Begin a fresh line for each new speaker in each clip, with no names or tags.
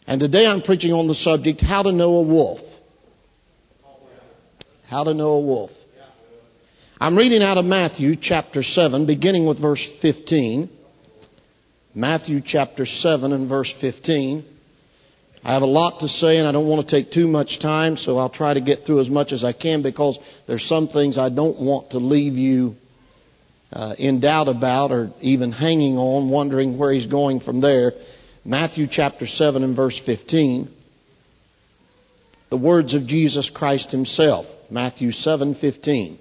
And today I'm preaching on the subject, how to know a wolf. How to know a wolf. I'm reading out of Matthew chapter 7, beginning with verse 15. Matthew chapter 7 and verse 15. I have a lot to say and I don't want to take too much time, so I'll try to get through as much as I can because there's some things I don't want to leave you in doubt about or even hanging on, wondering where he's going from there. Matthew chapter 7 and verse 15. The words of Jesus Christ himself. Matthew 7:15.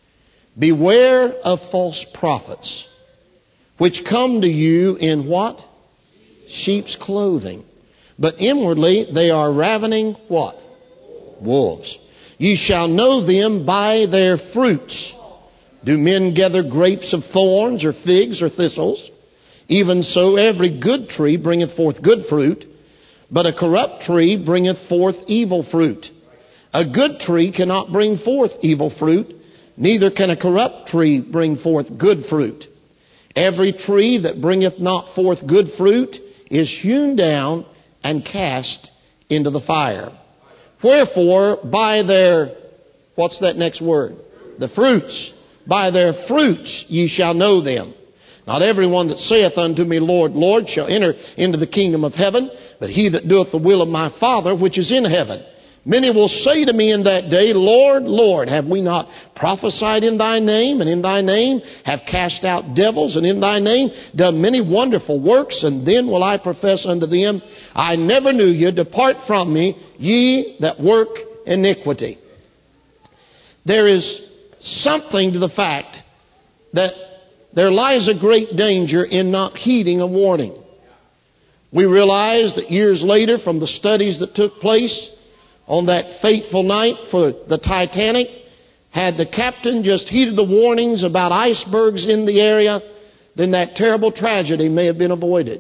Beware of false prophets, which come to you in what? Sheep's clothing. But inwardly they are ravening what? Wolves. Ye shall know them by their fruits. Do men gather grapes of thorns or figs or thistles? Even so every good tree bringeth forth good fruit, but a corrupt tree bringeth forth evil fruit. A good tree cannot bring forth evil fruit, neither can a corrupt tree bring forth good fruit. Every tree that bringeth not forth good fruit is hewn down and cast into the fire. Wherefore, by their, what's that next word? The fruits. By their fruits ye shall know them. Not everyone that saith unto me, Lord, Lord, shall enter into the kingdom of heaven, but he that doeth the will of my Father which is in heaven. Many will say to me in that day, Lord, Lord, have we not prophesied in thy name, and in thy name have cast out devils, and in thy name done many wonderful works? And then will I profess unto them, I never knew you. Depart from me, ye that work iniquity. There is something to the fact that there lies a great danger in not heeding a warning. We realize that years later, from the studies that took place on that fateful night for the Titanic, had the captain just heeded the warnings about icebergs in the area, then that terrible tragedy may have been avoided.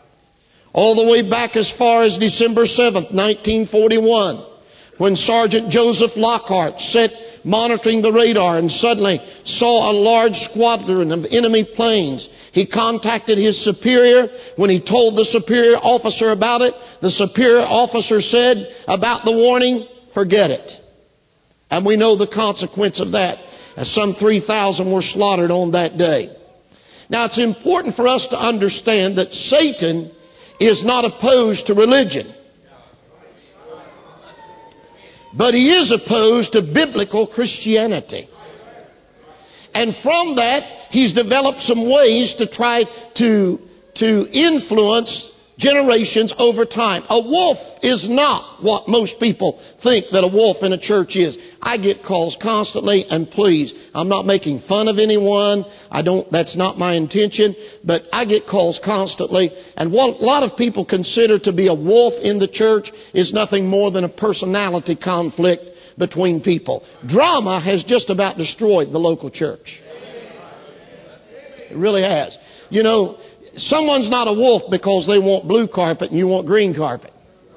All the way back as far as December 7th, 1941, when Sergeant Joseph Lockhart sat monitoring the radar and suddenly saw a large squadron of enemy planes. He contacted his superior. When he told the superior officer about it, the superior officer said about the warning, forget it. And we know the consequence of that, as some 3,000 were slaughtered on that day. Now it's important for us to understand that Satan is not opposed to religion, but he is opposed to biblical Christianity. And from that, he's developed some ways to try to influence generations over time. A wolf is not what most people think that a wolf in a church is. I get calls constantly, and please, I'm not making fun of anyone. That's not my intention, but I get calls constantly. And what a lot of people consider to be a wolf in the church is nothing more than a personality conflict between people. Drama has just about destroyed the local church. It really has. You know, someone's not a wolf because they want blue carpet and you want green carpet.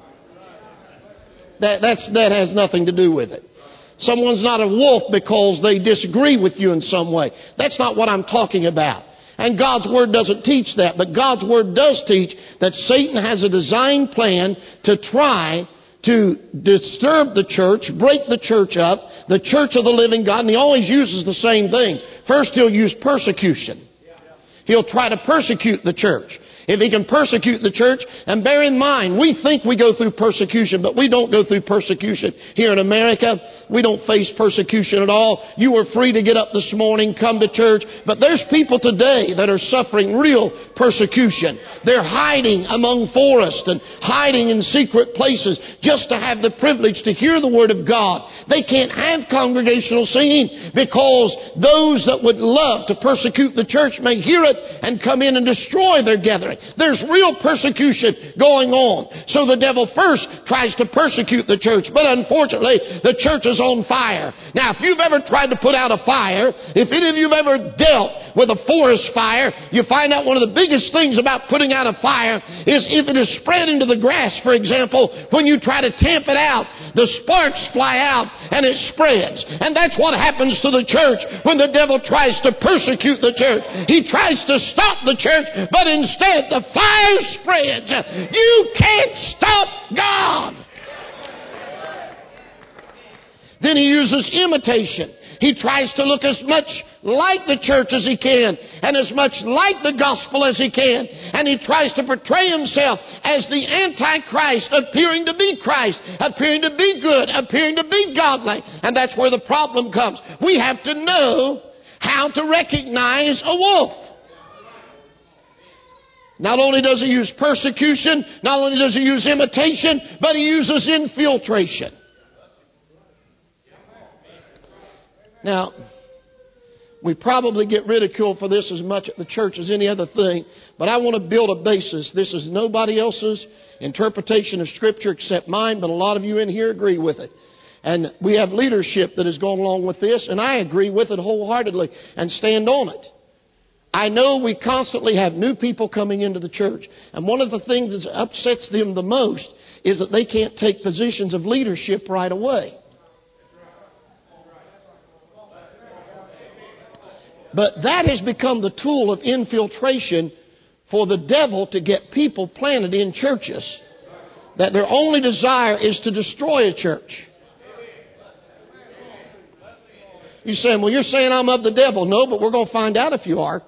That has nothing to do with it. Someone's not a wolf because they disagree with you in some way. That's not what I'm talking about. And God's Word doesn't teach that. But God's Word does teach that Satan has a design plan to try to disturb the church, break the church up, the church of the living God. And he always uses the same thing. First, he'll use persecution. He'll try to persecute the church. If he can persecute the church, and bear in mind, we think we go through persecution, but we don't go through persecution here in America. We don't face persecution at all. You were free to get up this morning, come to church, but there's people today that are suffering real persecution. They're hiding among forests and hiding in secret places just to have the privilege to hear the Word of God. They can't have congregational singing because those that would love to persecute the church may hear it and come in and destroy their gathering. There's real persecution going on. So the devil first tries to persecute the church, but unfortunately the church is on fire. Now, if you've ever tried to put out a fire, if any of you've ever dealt with a forest fire, you find out one of the biggest things about putting out a fire is if it is spread into the grass, for example, when you try to tamp it out, the sparks fly out and it spreads. And that's what happens to the church when the devil tries to persecute the church. He tries to stop the church, but instead the fire spreads. You can't stop God. Then he uses imitation. He tries to look as much like the church as he can and as much like the gospel as he can. And he tries to portray himself as the Antichrist, appearing to be Christ, appearing to be good, appearing to be godly. And that's where the problem comes. We have to know how to recognize a wolf. Not only does he use persecution, not only does he use imitation, but he uses infiltration. Now, we probably get ridiculed for this as much at the church as any other thing, but I want to build a basis. This is nobody else's interpretation of Scripture except mine, but a lot of you in here agree with it. And we have leadership that has gone along with this, and I agree with it wholeheartedly and stand on it. I know we constantly have new people coming into the church, and one of the things that upsets them the most is that they can't take positions of leadership right away. But that has become the tool of infiltration for the devil to get people planted in churches that their only desire is to destroy a church. You saying, well, you're saying I'm of the devil. No, but we're going to find out if you are.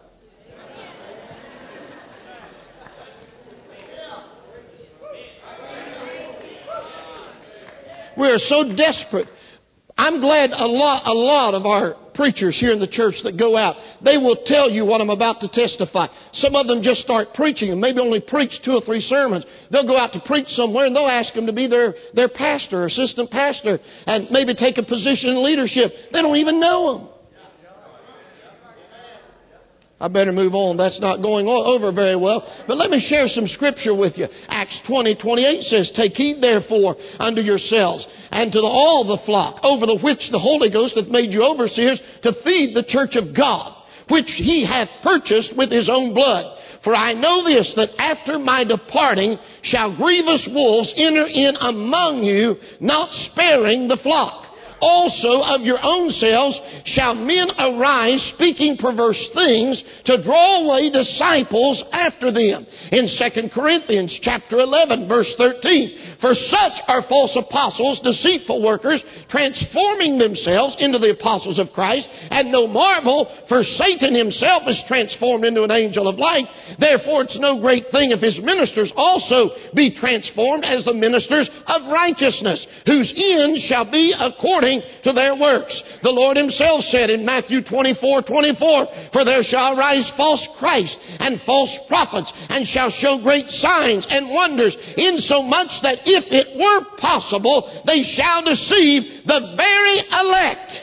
We are so desperate. I'm glad a lot of our preachers here in the church that go out, they will tell you what I'm about to testify. Some of them just start preaching and maybe only preach 2 or 3 sermons. They'll go out to preach somewhere and they'll ask them to be their pastor or assistant pastor and maybe take a position in leadership. They don't even know them. I better move on. That's not going over very well. But let me share some scripture with you. Acts 20:28 says, "Take heed therefore unto yourselves and to all the flock, over the which the Holy Ghost hath made you overseers, to feed the church of God, which he hath purchased with his own blood. For I know this, that after my departing shall grievous wolves enter in among you, not sparing the flock. Also of your own selves shall men arise, speaking perverse things, to draw away disciples after them." In 2 Corinthians chapter 11, verse 13, "For such are false apostles, deceitful workers, transforming themselves into the apostles of Christ. And no marvel, for Satan himself is transformed into an angel of light. Therefore it's no great thing if his ministers also be transformed as the ministers of righteousness, whose end shall be according to their works. The Lord himself said in Matthew 24:24, "For there shall rise false Christs and false prophets, and shall show great signs and wonders, insomuch that if it were possible, they shall deceive the very elect."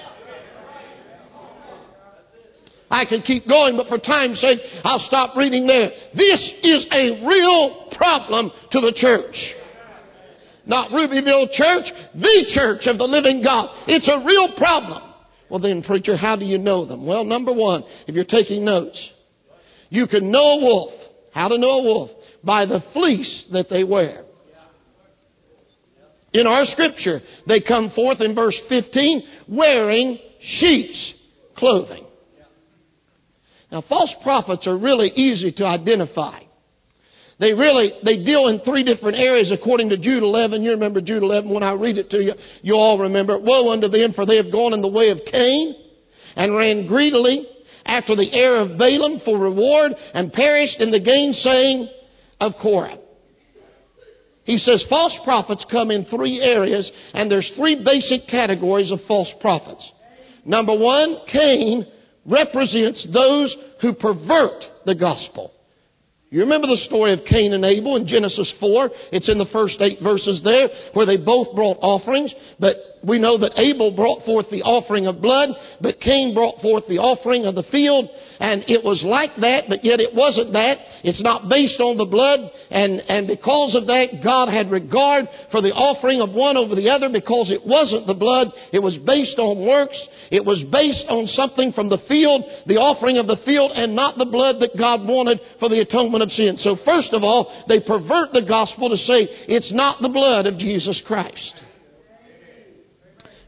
I could keep going, but for time's sake, I'll stop reading there. This is a real problem to the church. Not Rubyville Church, the church of the living God. It's a real problem. Well then, preacher, how do you know them? Well, number one, if you're taking notes, you can know a wolf. How to know a wolf? By the fleece that they wear. In our scripture, they come forth in verse 15 wearing sheep's clothing. Now, false prophets are really easy to identify. They deal in 3 different areas according to Jude 11. You remember Jude 11 when I read it to you. You all remember it. "Woe unto them, for they have gone in the way of Cain, and ran greedily after the heir of Balaam for reward, and perished in the gainsaying of Korah." He says false prophets come in 3 areas, and there's 3 basic categories of false prophets. Number 1, Cain represents those who pervert the gospel. You remember the story of Cain and Abel in Genesis 4. It's in the first 8 verses there, where they both brought offerings. But we know that Abel brought forth the offering of blood, but Cain brought forth the offering of the field. And it was like that, but yet it wasn't that. It's not based on the blood. And because of that, God had regard for the offering of one over the other, because it wasn't the blood. It was based on works. It was based on something from the field, the offering of the field, and not the blood that God wanted for the atonement of sin. So first of all, they pervert the gospel to say it's not the blood of Jesus Christ.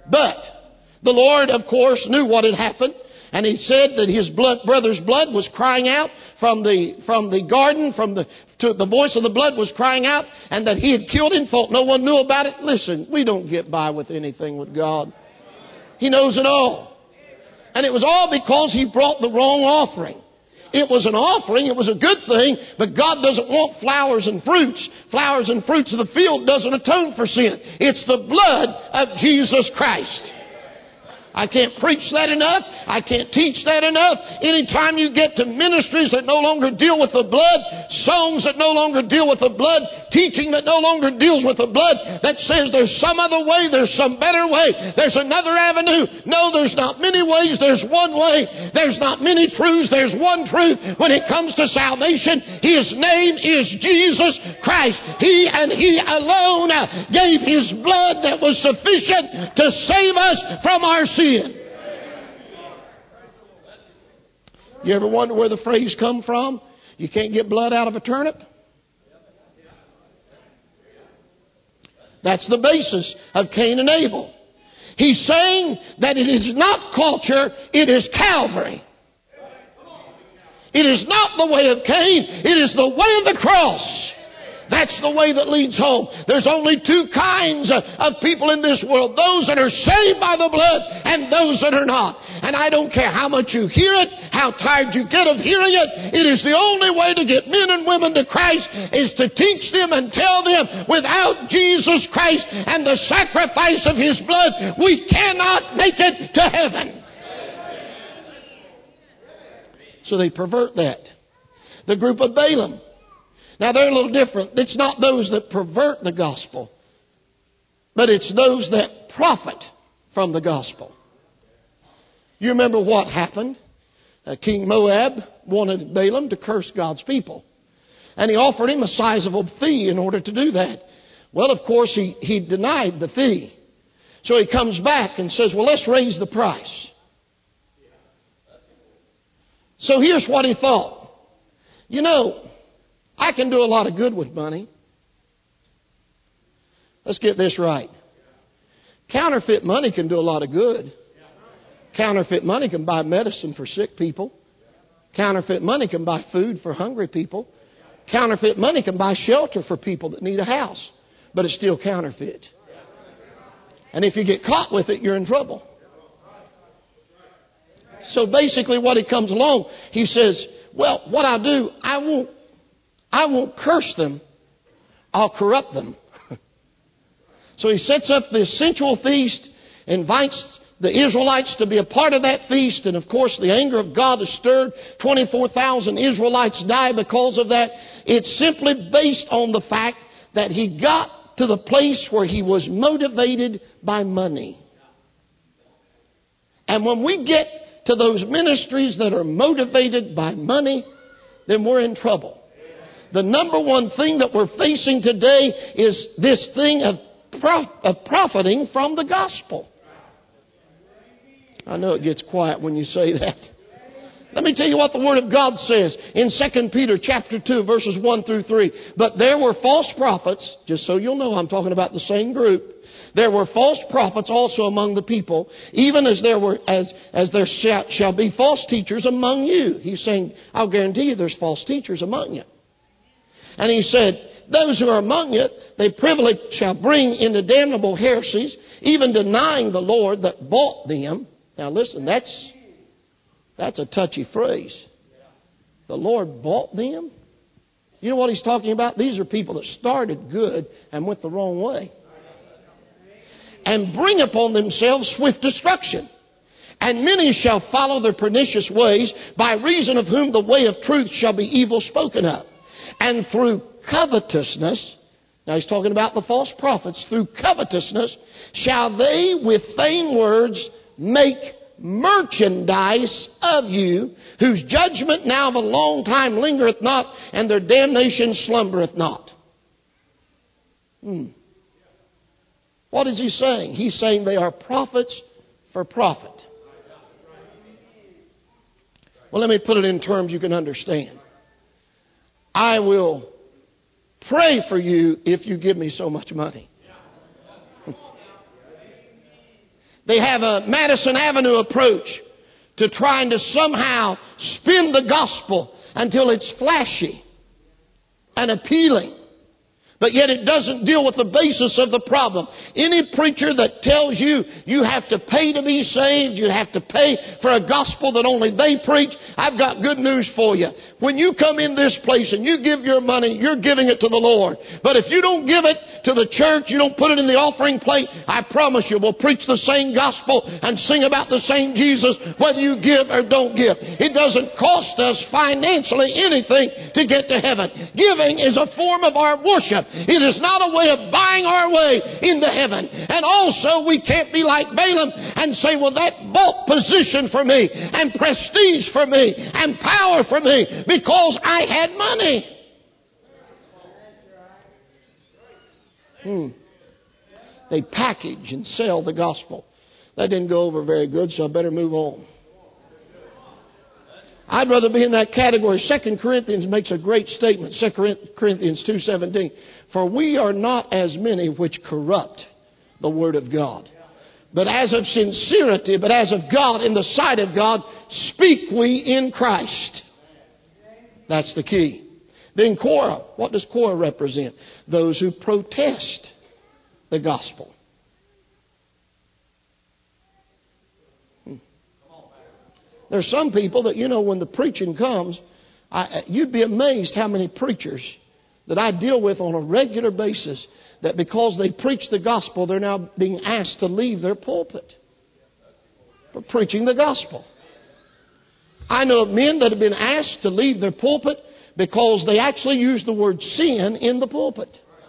But the Lord, of course, knew what had happened. And He said that his brother's blood was crying out from the garden, the voice of the blood was crying out, and that he had killed him, thought no one knew about it. Listen, we don't get by with anything with God. He knows it all. And it was all because he brought the wrong offering. It was an offering, it was a good thing, but God doesn't want flowers and fruits. Flowers and fruits of the field doesn't atone for sin. It's the blood of Jesus Christ. I can't preach that enough. I can't teach that enough. Anytime you get to ministries that no longer deal with the blood, songs that no longer deal with the blood, teaching that no longer deals with the blood, that says there's some other way, there's some better way, there's another avenue. No, there's not many ways, there's one way. There's not many truths, there's one truth when it comes to salvation. His name is Jesus Christ. He and He alone gave His blood that was sufficient to save us from our sin. You ever wonder where the phrase come from? You can't get blood out of a turnip? That's the basis of Cain and Abel. He's saying that it is not culture, it is Calvary. It is not the way of Cain, it is the way of the cross. That's the way that leads home. There's only two kinds of people in this world. Those that are saved by the blood and those that are not. And I don't care how much you hear it, how tired you get of hearing it. It is the only way to get men and women to Christ is to teach them and tell them without Jesus Christ and the sacrifice of His blood, we cannot make it to heaven. So they pervert that. The group of Balaam. Now they're a little different. It's not those that pervert the gospel, but it's those that profit from the gospel. You remember what happened? King Moab wanted Balaam to curse God's people. And he offered him a sizable fee in order to do that. Well, of course, he denied the fee. So he comes back and says, well, let's raise the price. So here's what he thought. You know, I can do a lot of good with money. Let's get this right. Counterfeit money can do a lot of good. Counterfeit money can buy medicine for sick people. Counterfeit money can buy food for hungry people. Counterfeit money can buy shelter for people that need a house. But it's still counterfeit. And if you get caught with it, you're in trouble. So basically what he comes along, he says, well, what I'll do, I won't curse them. I'll corrupt them. So he sets up this sensual feast, invites the Israelites to be a part of that feast. And of course, the anger of God is stirred. 24,000 Israelites die because of that. It's simply based on the fact that he got to the place where he was motivated by money. And when we get to those ministries that are motivated by money, then we're in trouble. The number one thing that we're facing today is this thing of profiting from the gospel. I know it gets quiet when you say that. Let me tell you what the Word of God says in 2 Peter chapter 2, verses 1 through 3. But there were false prophets, just so you'll know I'm talking about the same group. There were false prophets also among the people, even as there shall be false teachers among you. He's saying, I'll guarantee you there's false teachers among you. And he said, those who are among you, they privily shall bring into damnable heresies, even denying the Lord that bought them. Now listen, that's a touchy phrase. The Lord bought them? You know what he's talking about? These are people that started good and went the wrong way. And bring upon themselves swift destruction. And many shall follow their pernicious ways, by reason of whom the way of truth shall be evil spoken of. And through covetousness, now he's talking about the false prophets, through covetousness shall they with vain words make merchandise of you, whose judgment now of a long time lingereth not, and their damnation slumbereth not. What is he saying? He's saying they are prophets for profit. Well, let me put it in terms you can understand. I will pray for you if you give me so much money. They have a Madison Avenue approach to trying to somehow spin the gospel until it's flashy and appealing. But yet it doesn't deal with the basis of the problem. Any preacher that tells you you have to pay to be saved, you have to pay for a gospel that only they preach, I've got good news for you. When you come in this place and you give your money, you're giving it to the Lord. But if you don't give it to the church, you don't put it in the offering plate, I promise you we'll preach the same gospel and sing about the same Jesus whether you give or don't give. It doesn't cost us financially anything to get to heaven. Giving is a form of our worship. It is not a way of buying our way into heaven. And also, we can't be like Balaam and say, well, that bought position for me and prestige for me and power for me because I had money. They package and sell the gospel. That didn't go over very good, so I better move on. I'd rather be in that category. 2 Corinthians makes a great statement. 2 Corinthians 2:17. For we are not as many which corrupt the word of God. But as of sincerity, but as of God, in the sight of God, speak we in Christ. That's the key. Then Korah. What does Korah represent? Those who protest the gospel. There's some people that, when the preaching comes, you'd be amazed how many preachers that I deal with on a regular basis that because they preach the gospel, they're now being asked to leave their pulpit for preaching the gospel. I know of men that have been asked to leave their pulpit because they actually use the word sin in the pulpit.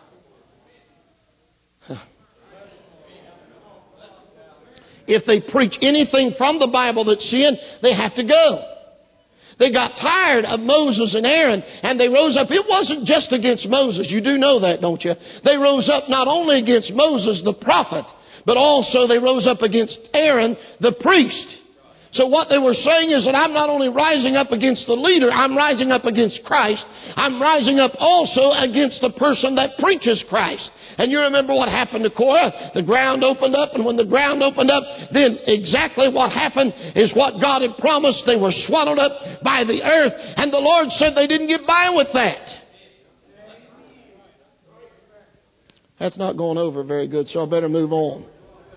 If they preach anything from the Bible that's sin, they have to go. They got tired of Moses and Aaron, and they rose up. It wasn't just against Moses. You do know that, don't you? They rose up not only against Moses, the prophet, but also they rose up against Aaron, the priest. So what they were saying is that I'm not only rising up against the leader, I'm rising up against Christ. I'm rising up also against the person that preaches Christ. And you remember what happened to Korah? The ground opened up, and when the ground opened up, then exactly what happened is what God had promised. They were swallowed up by the earth, and the Lord said they didn't get by with that. That's not going over very good, so I better move on.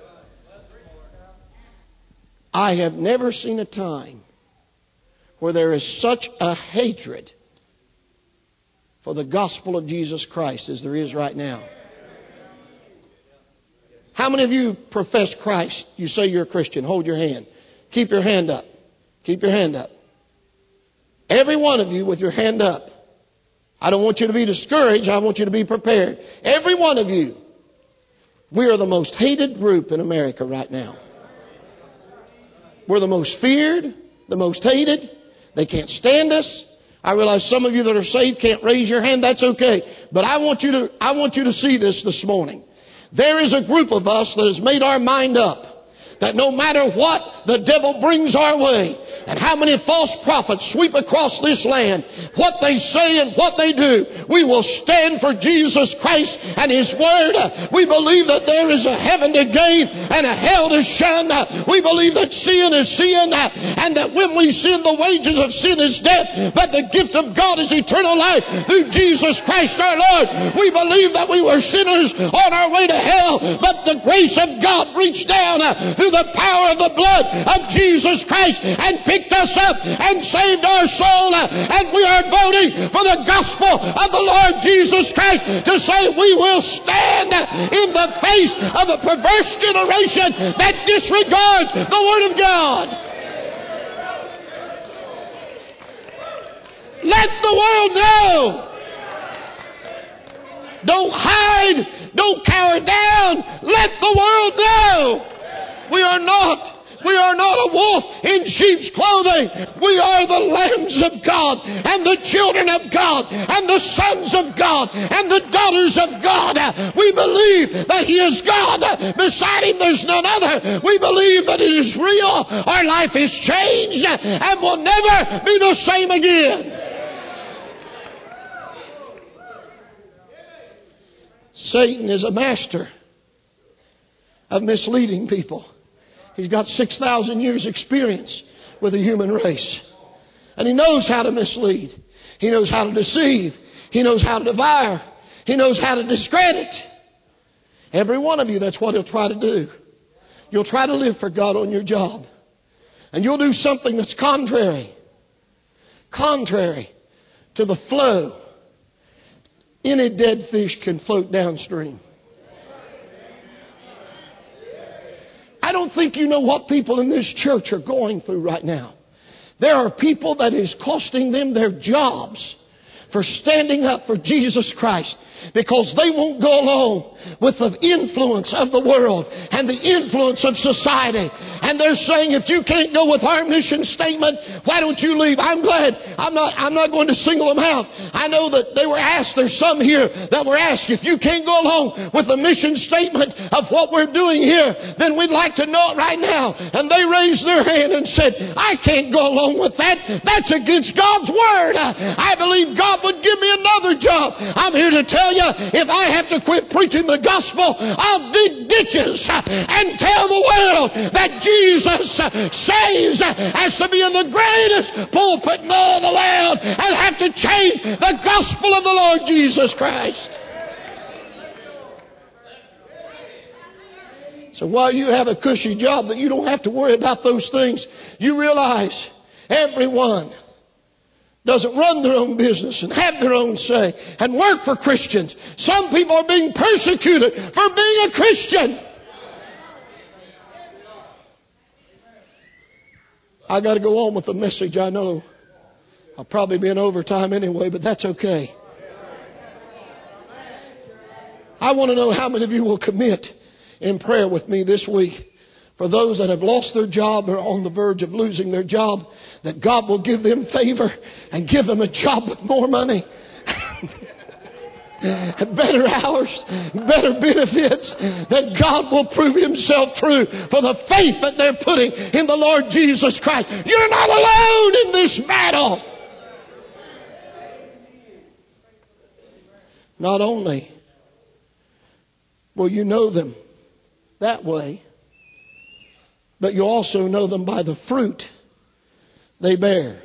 I have never seen a time where there is such a hatred for the gospel of Jesus Christ as there is right now. How many of you profess Christ? You say you're a Christian. Hold your hand. Keep your hand up. Keep your hand up. Every one of you with your hand up. I don't want you to be discouraged. I want you to be prepared. Every one of you. We are the most hated group in America right now. We're the most feared, the most hated. They can't stand us. I realize some of you that are saved can't raise your hand. That's okay. But I want you to see this morning. There is a group of us that has made our mind up that no matter what the devil brings our way, and how many false prophets sweep across this land, what they say and what they do, we will stand for Jesus Christ and His Word. We believe that there is a heaven to gain and a hell to shun. We believe that sin is sin, and that when we sin, the wages of sin is death, but the gift of God is eternal life through Jesus Christ our Lord. We believe that we were sinners on our way to hell, but the grace of God reached down through the power of the blood of Jesus Christ and picked us up and saved our soul, and we are voting for the gospel of the Lord Jesus Christ to say we will stand in the face of a perverse generation that disregards the Word of God. Let the world know. Don't hide. Don't cower down. Let the world know. We are not a wolf in sheep's clothing. We are the lambs of God and the children of God and the sons of God and the daughters of God. We believe that He is God. Beside Him there's none other. We believe that it is real. Our life is changed and will never be the same again. Satan is a master of misleading people. He's got 6,000 years experience with the human race. And He knows how to mislead. He knows how to deceive. He knows how to devour. He knows how to discredit. Every one of you, that's what He'll try to do. You'll try to live for God on your job. And you'll do something that's contrary to the flow. Any dead fish can float downstream. I don't think you know what people in this church are going through right now. There are people that is costing them their jobs for standing up for Jesus Christ, because they won't go along with the influence of the world and the influence of society. And they're saying, if you can't go with our mission statement, why don't you leave? I'm glad. I'm not going to single them out. I know that they were asked, there's some here that were asked, if you can't go along with the mission statement of what we're doing here, then we'd like to know it right now. And they raised their hand and said, I can't go along with that. That's against God's word. I believe God would give me another job. I'm here to tell you, if I have to quit preaching the gospel, I'll dig ditches and tell the world that Jesus saves has to be in the greatest pulpit in all the world and have to change the gospel of the Lord Jesus Christ. So while you have a cushy job that you don't have to worry about those things, you realize everyone doesn't run their own business and have their own say and work for Christians. Some people are being persecuted for being a Christian. I got to go on with the message. I know I'll probably be in overtime anyway, but that's okay. I want to know how many of you will commit in prayer with me this week for those that have lost their job or are on the verge of losing their job, that God will give them favor and give them a job with more money, better hours, better benefits, that God will prove Himself true for the faith that they're putting in the Lord Jesus Christ. You're not alone in this battle. Not only will you know them that way, but you also know them by the fruit they bear.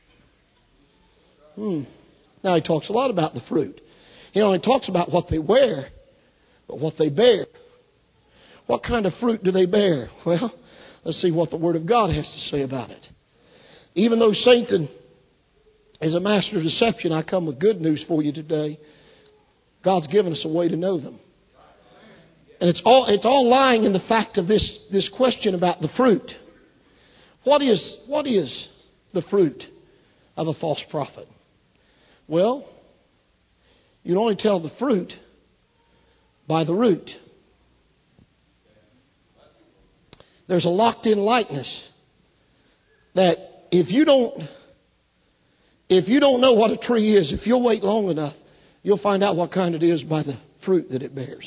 Now he talks a lot about the fruit. He only talks about what they wear, but what they bear. What kind of fruit do they bear? Well, let's see what the Word of God has to say about it. Even though Satan is a master of deception, I come with good news for you today. God's given us a way to know them. And it's all lying in the fact of this question about the fruit. What is the fruit of a false prophet? Well, you can only tell the fruit by the root. There's a locked-in likeness that if you don't know what a tree is, if you'll wait long enough, you'll find out what kind it is by the fruit that it bears.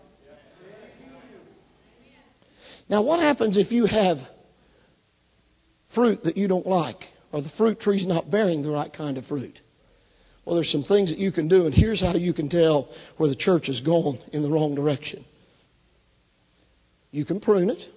Now, what happens if you have fruit that you don't like, or the fruit tree's not bearing the right kind of fruit? Well, there's some things that you can do, and here's how you can tell where the church has gone in the wrong direction. You can prune it.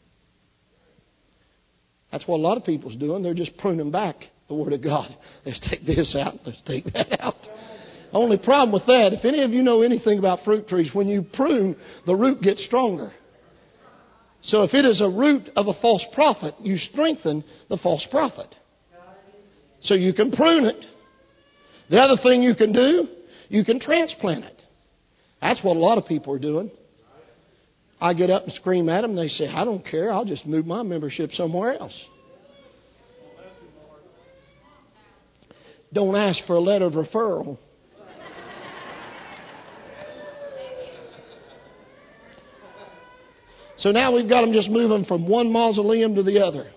That's what a lot of people's doing. They're just pruning back the Word of God. Let's take this out. Let's take that out. Only problem with that, if any of you know anything about fruit trees, when you prune, the root gets stronger. So if it is a root of a false prophet, you strengthen the false prophet. So you can prune it. The other thing you can do, you can transplant it. That's what a lot of people are doing. I get up and scream at them. They say, I don't care. I'll just move my membership somewhere else. Don't ask for a letter of referral. So now we've got them just moving from one mausoleum to the other.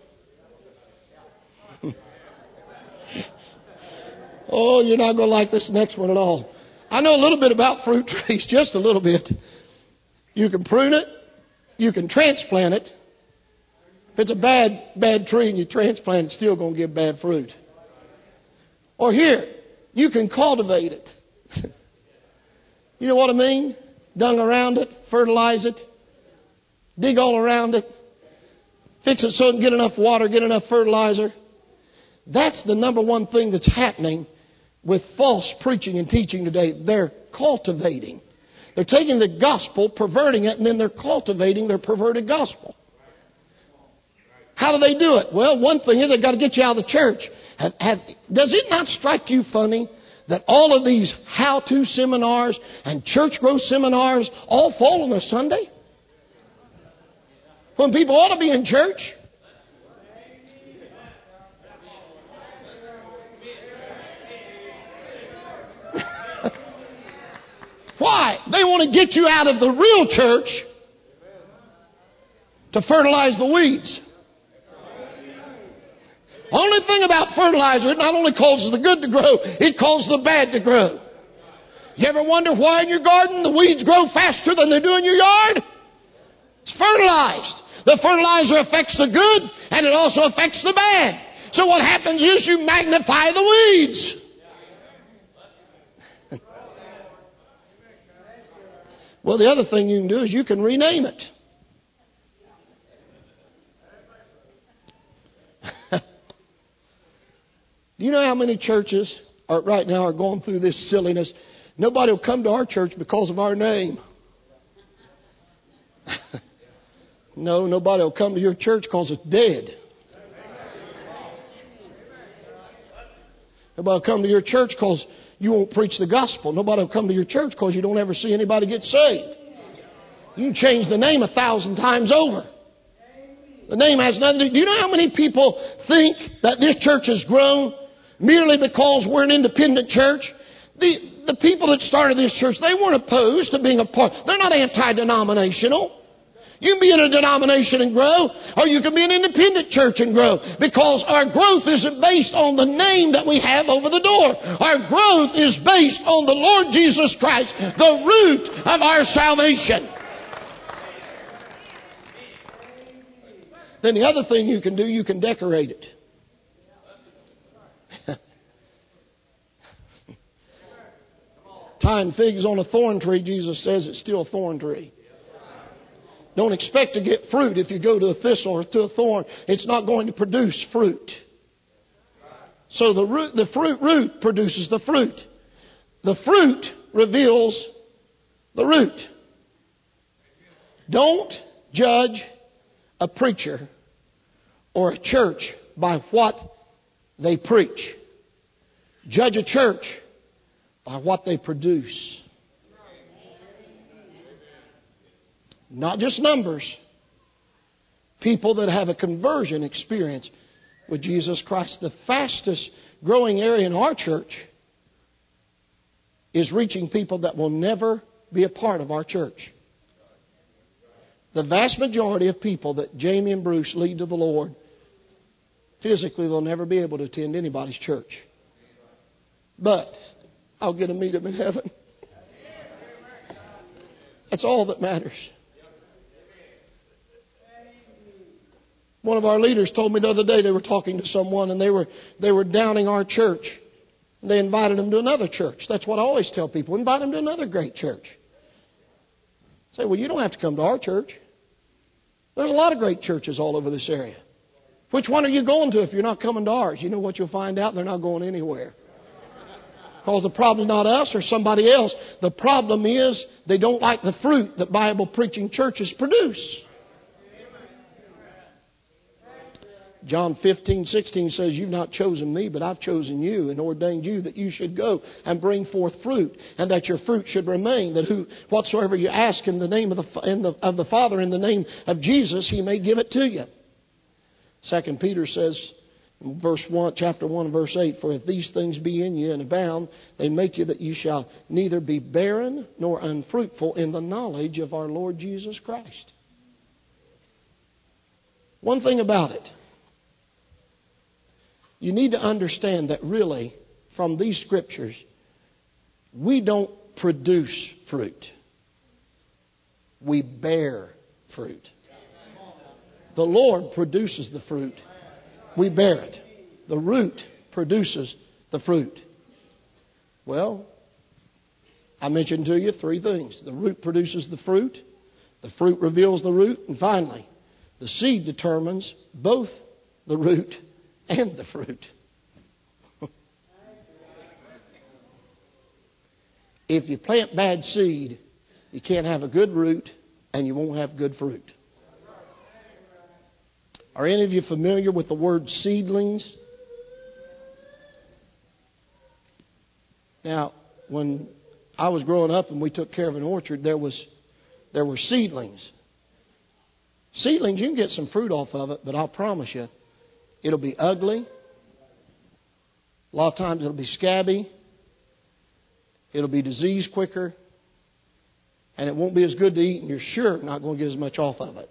Oh, you're not going to like this next one at all. I know a little bit about fruit trees, just a little bit. You can prune it. You can transplant it. If it's a bad tree and you transplant it, it's still going to give bad fruit. Or here, you can cultivate it. You know what I mean? Dung around it, fertilize it, dig all around it, Fix it so it can get enough water, get enough fertilizer. That's the number one thing that's happening with false preaching and teaching today. They're cultivating. They're taking the gospel, perverting it, and then they're cultivating their perverted gospel. How do they do it? Well, one thing is they've got to get you out of the church. Does it not strike you funny that all of these how-to seminars and church growth seminars all fall on a Sunday? When people ought to be in church. Why? They want to get you out of the real church to fertilize the weeds. Only thing about fertilizer, it not only causes the good to grow, it causes the bad to grow. You ever wonder why in your garden the weeds grow faster than they do in your yard? It's fertilized. The fertilizer affects the good and it also affects the bad. So what happens is you magnify the weeds. Well, the other thing you can do is you can rename it. Do you know how many churches right now are going through this silliness? Nobody will come to our church because of our name. No, nobody will come to your church because it's dead. Nobody will come to your church because you won't preach the gospel. Nobody will come to your church because you don't ever see anybody get saved. You can change the name 1,000 times over. The name has nothing to do. Do you know how many people think that this church has grown merely because we're an independent church? The people that started this church, they weren't opposed to being a part. They're not anti-denominational. You can be in a denomination and grow, or you can be an independent church and grow, because our growth isn't based on the name that we have over the door. Our growth is based on the Lord Jesus Christ, the root of our salvation. Then the other thing you can do, you can decorate it. Tying figs on a thorn tree, Jesus says it's still a thorn tree. Don't expect to get fruit if you go to a thistle or to a thorn. It's not going to produce fruit. So the root produces the fruit. The fruit reveals the root. Don't judge a preacher or a church by what they preach. Judge a church by what they produce. Not just numbers. People that have a conversion experience with Jesus Christ. The fastest growing area in our church is reaching people that will never be a part of our church. The vast majority of people that Jamie and Bruce lead to the Lord, physically they'll never be able to attend anybody's church. But I'll get to meet them in heaven. That's all that matters. One of our leaders told me the other day they were talking to someone and they were downing our church. They invited them to another church. That's what I always tell people. Invite them to another great church. Say, well, you don't have to come to our church. There's a lot of great churches all over this area. Which one are you going to if you're not coming to ours? You know what you'll find out? They're not going anywhere. Because the problem is not us or somebody else. The problem is they don't like the fruit that Bible preaching churches produce. John 15:16 says, you've not chosen me, but I've chosen you and ordained you that you should go and bring forth fruit, and that your fruit should remain, that whatsoever you ask in the name of the Father, in the name of Jesus, He may give it to you. 2 Peter says, chapter 1, verse 8, for if these things be in you and abound, they make you that you shall neither be barren nor unfruitful in the knowledge of our Lord Jesus Christ. One thing about it, you need to understand that really, from these scriptures, we don't produce fruit. We bear fruit. The Lord produces the fruit. We bear it. The root produces the fruit. Well, I mentioned to you three things. The root produces the fruit. The fruit reveals the root. And finally, The seed determines both the root and the fruit. If you plant bad seed, you can't have a good root and you won't have good fruit. Are any of you familiar with the word seedlings? Now, when I was growing up and we took care of an orchard, there were seedlings. Seedlings, you can get some fruit off of it, but I'll promise you, it'll be ugly. A lot of times it'll be scabby. It'll be diseased quicker. And it won't be as good to eat, and you're sure not going to get as much off of it.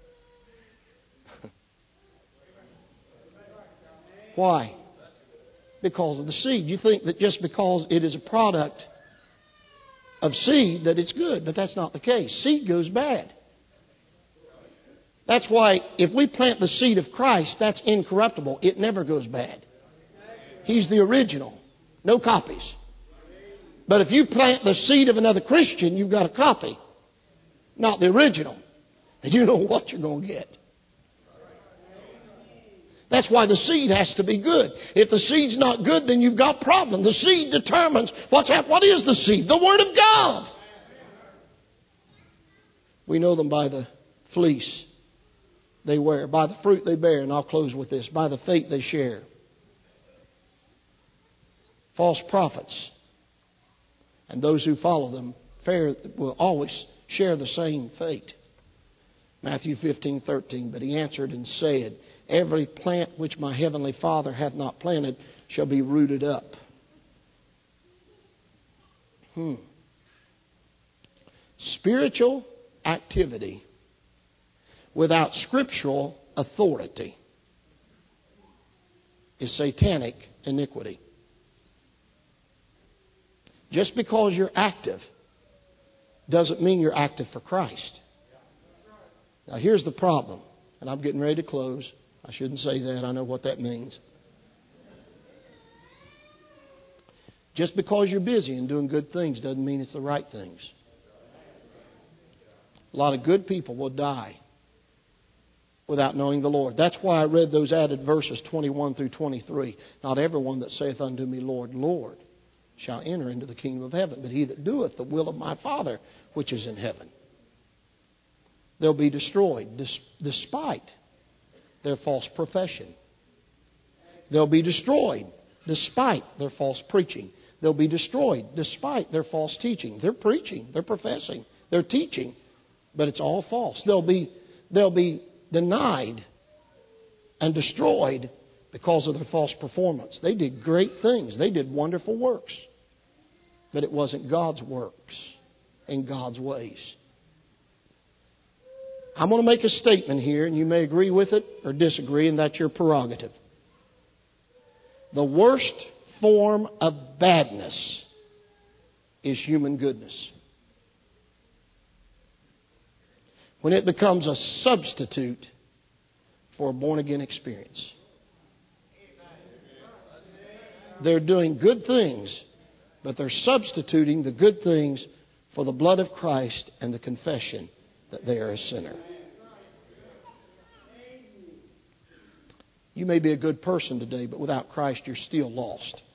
Why? Because of the seed. You think that just because it is a product of seed that it's good, but that's not the case. Seed goes bad. That's why if we plant the seed of Christ, that's incorruptible. It never goes bad. He's the original. No copies. But if you plant the seed of another Christian, you've got a copy. Not the original. And you know what you're going to get. That's why the seed has to be good. If the seed's not good, then you've got problem. The seed determines what's happening. What is the seed? The Word of God. We know them by the fleece they wear, by the fruit they bear, and I'll close with this, by the faith they share. False prophets and those who follow them will always share the same fate. Matthew 15:13, but he answered and said, every plant which my heavenly Father hath not planted shall be rooted up. Spiritual activity without scriptural authority is satanic iniquity. Just because you're active doesn't mean you're active for Christ. Now here's the problem, and I'm getting ready to close. I shouldn't say that. I know what that means. Just because you're busy and doing good things doesn't mean it's the right things. A lot of good people will die without knowing the Lord. That's why I read those added verses 21 through 23. Not everyone that saith unto me, Lord, Lord, shall enter into the kingdom of heaven, but he that doeth the will of my Father which is in heaven. They'll be destroyed despite their false profession. They'll be destroyed despite their false preaching. They'll be destroyed despite their false teaching. They're preaching, they're professing, they're teaching, but it's all false. They'll be denied and destroyed because of their false performance. They did great things. They did wonderful works. But it wasn't God's works in God's ways. I'm going to make a statement here, and you may agree with it or disagree, and that's your prerogative. The worst form of badness is human goodness. When it becomes a substitute for a born-again experience. They're doing good things, but they're substituting the good things for the blood of Christ and the confession that they are a sinner. You may be a good person today, but without Christ, you're still lost.